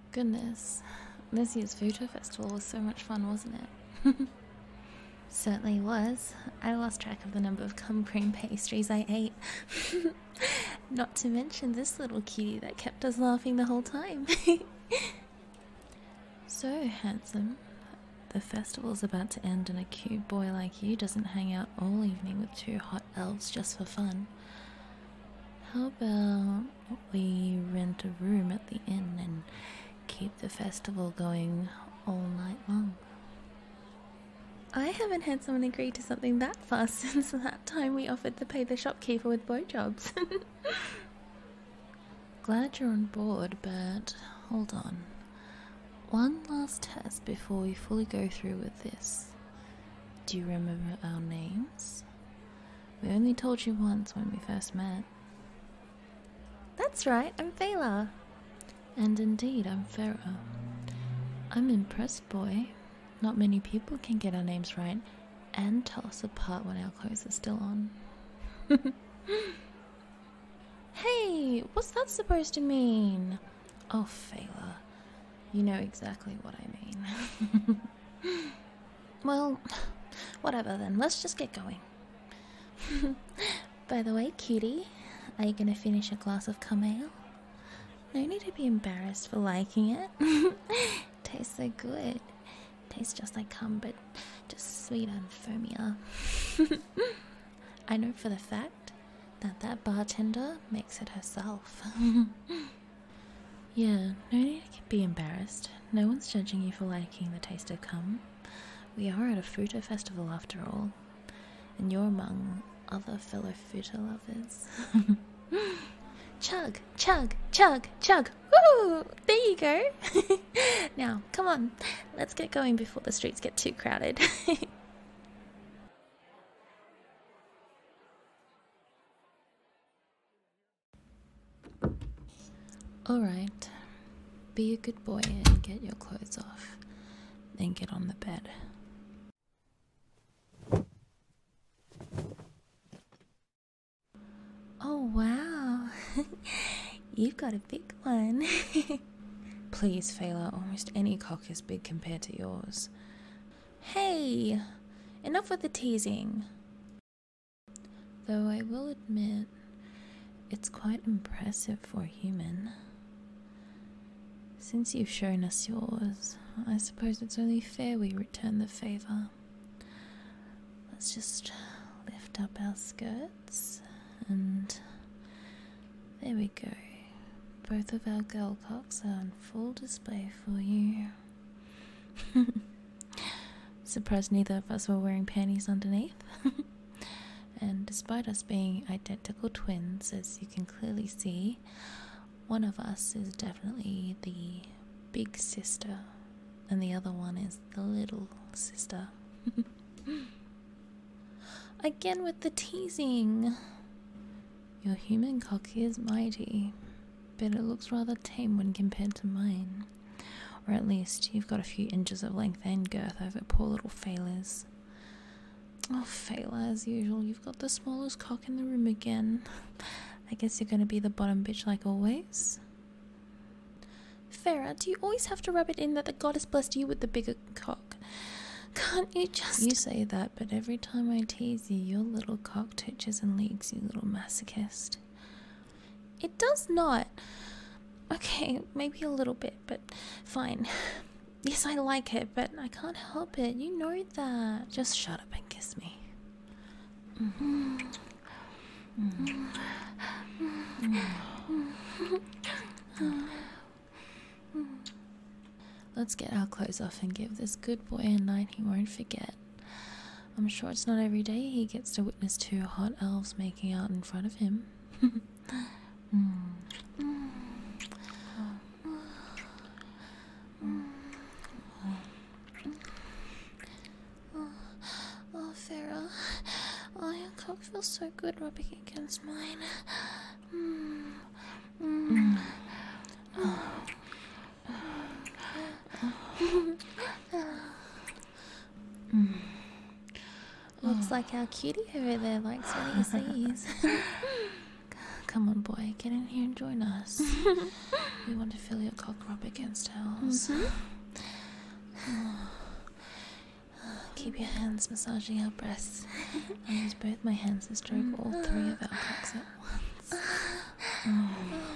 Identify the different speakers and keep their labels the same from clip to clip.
Speaker 1: Goodness, this year's Futo Festival was so much fun, wasn't it? Certainly was. I lost track of the number of cum cream pastries I ate. Not to mention this little cutie that kept us laughing the whole time. So, handsome, the festival's about to end and a cute boy like you doesn't hang out all evening with two hot elves just for fun. How about we rent a room at the inn and keep the festival going all night long? I haven't had someone agree to something that fast since that time we offered to pay the shopkeeper with blowjobs. Glad you're on board, but hold on. One last test before we fully go through with this. Do you remember our names? We only told you once when we first met. That's right, I'm Fela. And indeed, I'm Farah. I'm impressed, boy. Not many people can get our names right and tell us apart when our clothes are still on. Hey, what's that supposed to mean? Oh, Fela, you know exactly what I mean. Well, whatever then, let's just get going. By the way, cutie, are you gonna finish a glass of cum ale? No need to be embarrassed for liking it. Tastes so good. Tastes just like cum, but just sweeter and foamier. I know for the fact that that bartender makes it herself. Yeah, no need to be embarrassed. No one's judging you for liking the taste of cum. We are at a Futo festival after all, and you're among other fellow Futo lovers. Chug, chug, chug, chug. Woo! There you go. Now, come on, let's get going before the streets get too crowded. Alright, be a good boy and get your clothes off, then get on the bed. Oh wow, you've got a big one. Please, Fela, almost any cock is big compared to yours. Hey, enough with the teasing. Though I will admit, it's quite impressive for a human. Since you've shown us yours, I suppose it's only fair we return the favor. Let's just lift up our skirts, and there we go. Both of our girl cocks are on full display for you. Surprised neither of us were wearing panties underneath. And despite us being identical twins, as you can clearly see, one of us is definitely the big sister, and the other one is the little sister. Again with the teasing. Your human cock is mighty, but it looks rather tame when compared to mine. Or at least you've got a few inches of length and girth over poor little Fela's. Oh, Fela, as usual, you've got the smallest cock in the room again. I guess you're going to be the bottom bitch like always. Farah, do you always have to rub it in that the goddess blessed you with the bigger cock? Can't you just... You say that, but every time I tease you, your little cock twitches and leaks, you little masochist. It does not. Okay, maybe a little bit, but fine. Yes, I like it, but I can't help it. You know that. Just shut up and kiss me. Mm-hmm. Mm-hmm. Let's get our clothes off and give this good boy a night he won't forget. I'm sure it's not every day he gets to witness two hot elves making out in front of him. Oh, Farah. Oh, your cock feels so good rubbing against mine. Looks like our cutie over there likes what he sees. Come on, boy, get in here and join us. We want to feel your cock rub against ours. Keep your hands massaging our breasts. I'll use both my hands to stroke all three of our cocks at once.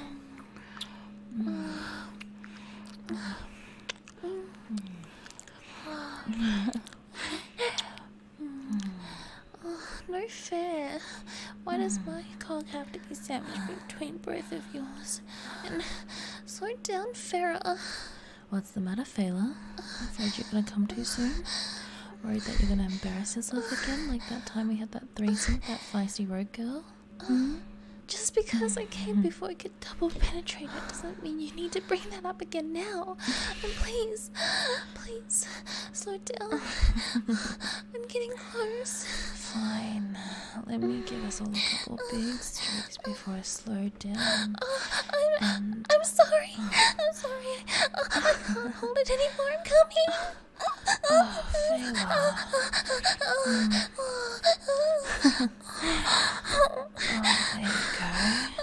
Speaker 1: No fair. Why does my cock have to be sandwiched between both of yours? And slow down, Farah. What's the matter, Fela? Afraid you're gonna come too soon? Worried that you're gonna embarrass yourself again, like that time we had that threesome with that feisty rogue girl? Just because I came before I could double penetrate it doesn't mean you need to bring that up again now. And please, slow down. I'm getting close. Fine. Let me give us all a couple big strokes before I slow down. I'm sorry. I can't hold it anymore. I'm coming. Oh, Fela. There you go.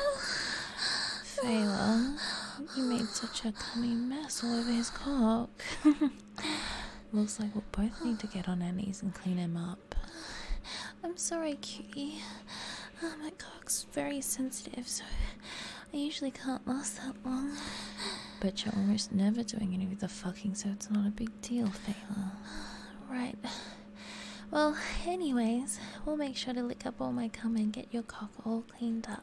Speaker 1: Fela, you made such a cunning mess all over his cock. Looks like we'll both need to get on our knees and clean him up. I'm sorry, cutie. My cock's very sensitive, so I usually can't last that long. But you're almost never doing any of the fucking, so it's not a big deal, Fela. Right. Well, anyways, we'll make sure to lick up all my cum and get your cock all cleaned up.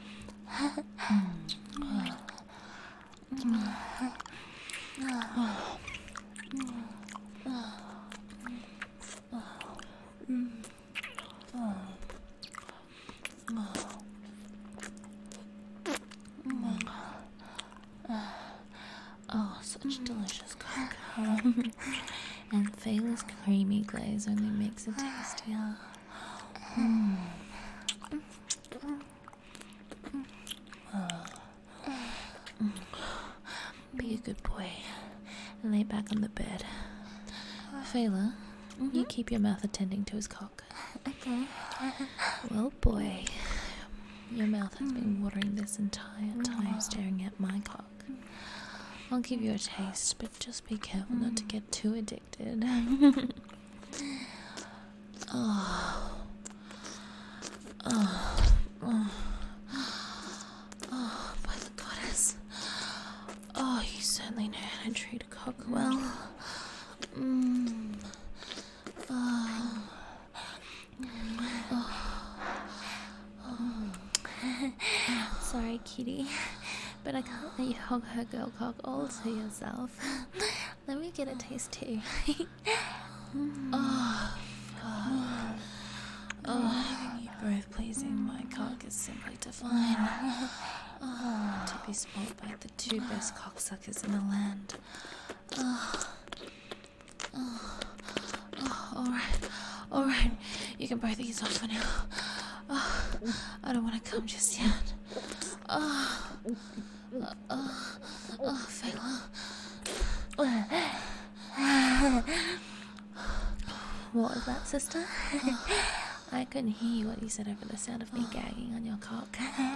Speaker 1: Oh, such delicious cock. And Fela's creamy glaze only makes it tastier. Be a good boy and lay back on the bed. Fela, you keep your mouth attending to his cock. Okay. Well, boy, your mouth has been watering this entire time staring at my cock. I'll give you a taste, but just be careful not to get too addicted. Oh, by the goddess. Oh, you certainly know how to treat a cock well. Sorry, kitty, but I can't let you hog her girl cock all to yourself. Let me get a taste too. You both pleasing my cock is simply divine. To be spoiled by the two best cocksuckers in the land. Alright, you can both ease off for now. I don't want to come just yet. Fela. What was that, sister? I couldn't hear what you said over the sound of me gagging on your cock.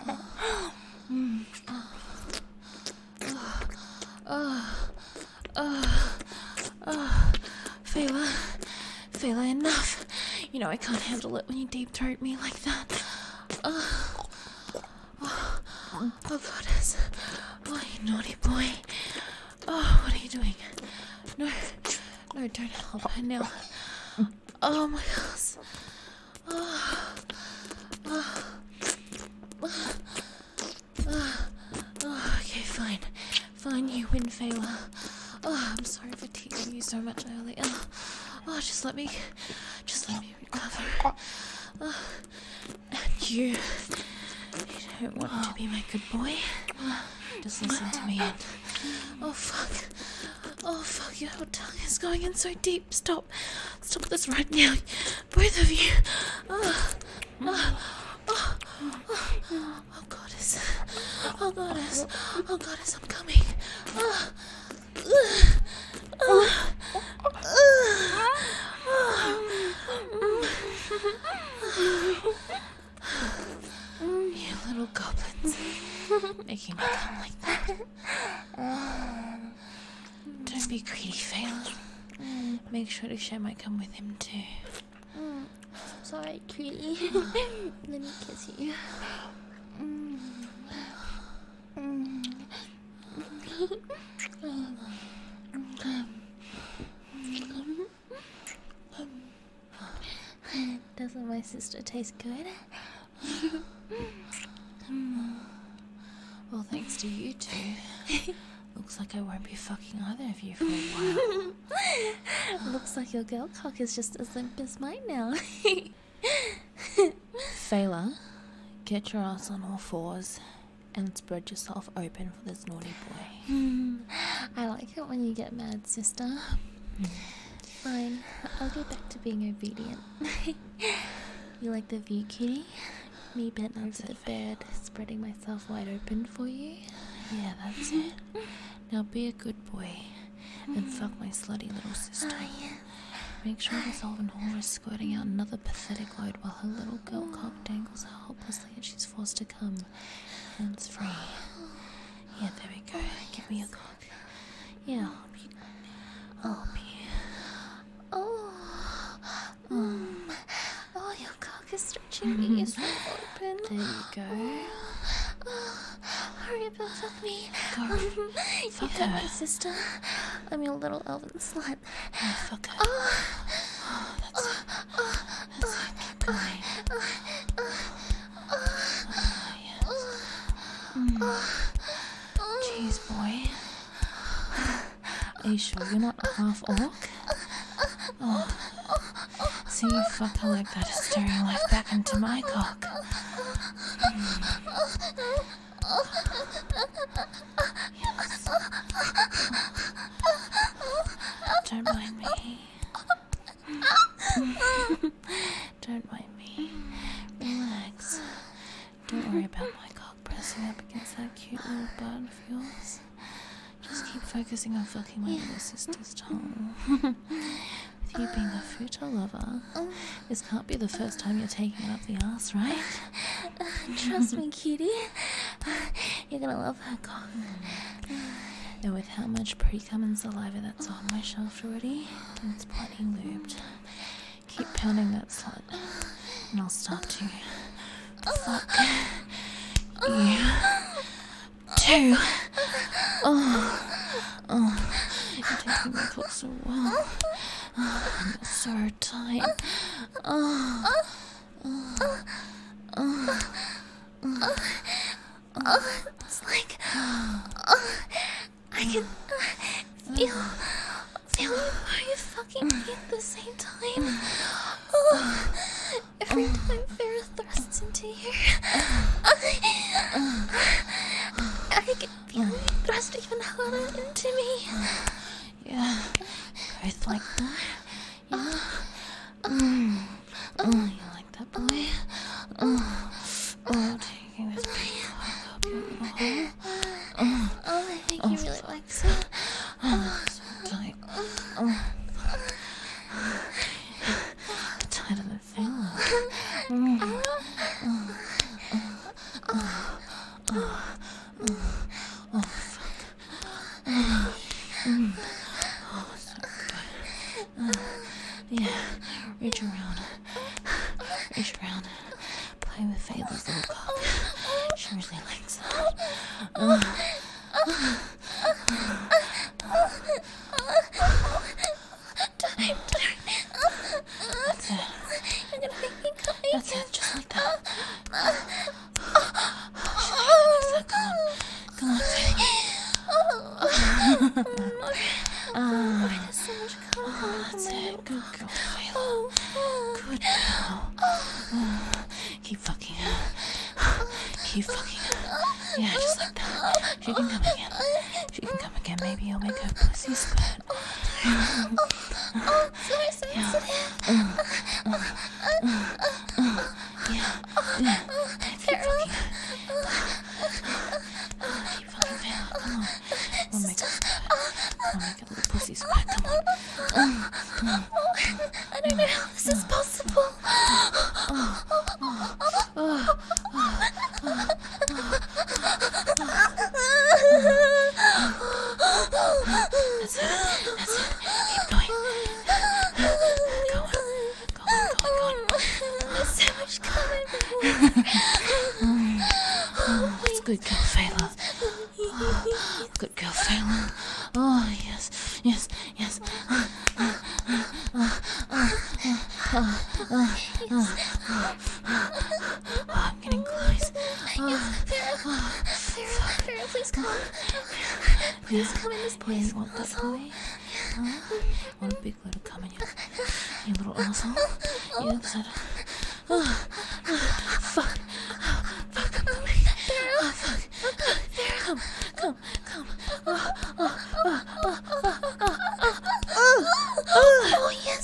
Speaker 1: Fela, enough. You know I can't handle it when you deep throat me like that. Oh, goddess. Oh, you naughty boy. Oh, what are you doing? No, don't help her now. Oh my gosh. Okay, fine, you win, Fela. I'm sorry for teasing you so much earlier. Just let me recover. And you don't want to be my good boy? Just listen to me and... Oh fuck, your tongue is going in so deep. Stop this right now, both of you. Oh goddess, I'm coming. You little goblin. be greedy, Fail. Make sure to share my cum with him too.
Speaker 2: Sorry, Cutie. Let me kiss you. Doesn't my sister taste good?
Speaker 1: Well, thanks to you two. Looks like I won't be fucking either of you for a while.
Speaker 2: Looks like your girl cock is just as limp as mine now.
Speaker 1: Fela, get your ass on all fours and spread yourself open for this naughty boy.
Speaker 2: I like it when you get mad, sister. Fine, I'll go back to being obedient. You like the view, Kitty? Me bent under the bed, spreading myself wide open for you?
Speaker 1: Yeah, that's it. Now be a good boy and fuck my slutty little sister. Make sure this elven whore is squirting out another pathetic load while her little girl cock dangles helplessly and she's forced to come. Hands free. Yeah, there we go. Give me a cock. Yeah, I'll help you.
Speaker 2: Oh, your cock is stretching me so open.
Speaker 1: There you go.
Speaker 2: Hurry up and fuck me.
Speaker 1: Go. Fuck
Speaker 2: You
Speaker 1: her.
Speaker 2: got my sister. I'm your little elven slut.
Speaker 1: Oh, fuck her. Oh, that's it. That's it. Keep going. Jeez, boy. Are you sure you're not half orc? Oh. See, you fuck her like that is stirring life back into my cock. Yes. Don't mind me. Don't mind me. Relax. Don't worry about my cock pressing up against that cute little butt of yours. Just keep focusing on fucking my little sister's tongue. With you being a future lover, this can't be the first time you're taking it up the ass, right?
Speaker 2: Trust me, cutie. You're gonna love her cock.
Speaker 1: And with how much pre-cum and saliva that's on my shaft already, it's plenty lubed. Keep pounding that slut, and I'll start to fuck you too. You're taking my cock so well. I'm so tight.
Speaker 2: It's like I can feel you fucking me at the same time. Every time Farrah thrusts into here, I can feel you thrust even harder into me.
Speaker 1: Yeah, both like that. Yeah. You like that, boy? Taking this big cock up your little hole.
Speaker 2: I think you really like it.
Speaker 1: So tight. Tighter than Fela. Oh, fuck. So good. Yeah, reach around. Reach around. Play with Fela's little cock. She really likes it. That's it.
Speaker 2: You're gonna make me cry.
Speaker 1: That's it, just like that. Come on, Fela.
Speaker 2: There's so much cum coming from
Speaker 1: That's
Speaker 2: my
Speaker 1: it.
Speaker 2: little
Speaker 1: Good
Speaker 2: cock.
Speaker 1: girl, Fela. Good girl. Keep fucking her. Keep fucking her. Yeah, just like that. She can come again. She can come again. Maybe you'll make her pussy squirt.
Speaker 2: So sensitive.
Speaker 1: Yeah. Keep fucking her. Keep fucking Fela. Come on. We'll make her squirt. We'll make a little pussy squirt. Come on.
Speaker 2: I don't know how this is possible.
Speaker 1: That's That's it. That's it. Keep going. Go on. Go on. Go on. Go on.
Speaker 2: There's so much coming.
Speaker 1: It's good girl, Fela. Good girl, Fela. Oh, yes. Yes. Yes. I'm getting close.
Speaker 2: Farrah, please come. Please come in this place.
Speaker 1: You want that boy? Want a big little come in you little asshole? You upset? Fuck. Fuck. Come.
Speaker 2: Oh, yes.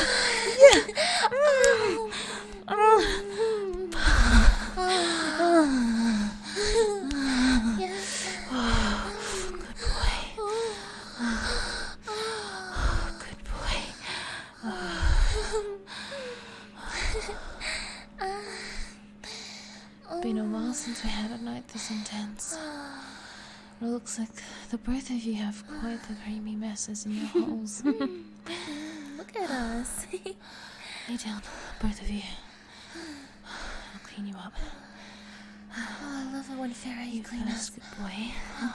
Speaker 1: Good boy. Good boy. Been a while since we had a night this intense. It looks like the both of you have quite the creamy messes in your holes.
Speaker 2: Look at us.
Speaker 1: Lay down, both of you. I'll clean you up.
Speaker 2: Oh, I love it when Farrah, you clean us.
Speaker 1: Good boy.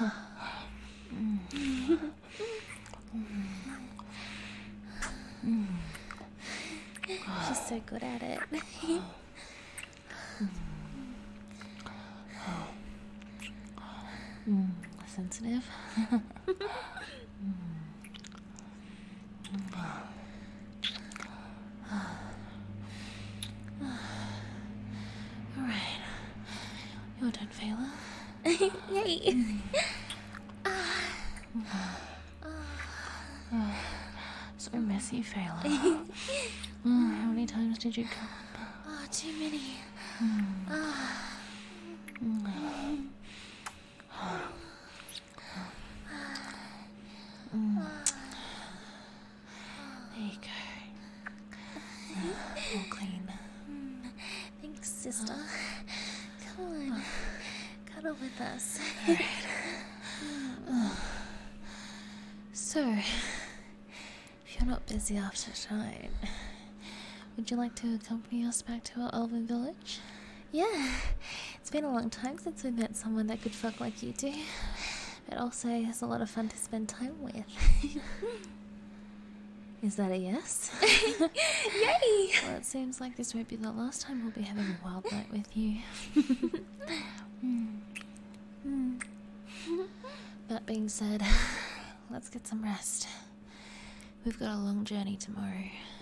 Speaker 2: She's so good at it.
Speaker 1: Sensitive. Alright. You're done, Fela.
Speaker 2: Yay.
Speaker 1: So messy, Fela. How many times did you come?
Speaker 2: Oh, too many.
Speaker 1: There you go. All clean.
Speaker 2: Thanks, sister. Come on. Cuddle with us.
Speaker 1: So, if you're not busy after tonight, would you like to accompany us back to our elven village?
Speaker 2: Yeah. It's been a long time since we met someone that could fuck like you do. It also is a lot of fun to spend time with. Is that a yes? Yay!
Speaker 1: Well, it seems like this won't be the last time we'll be having a wild night with you. That being said, let's get some rest. We've got a long journey tomorrow.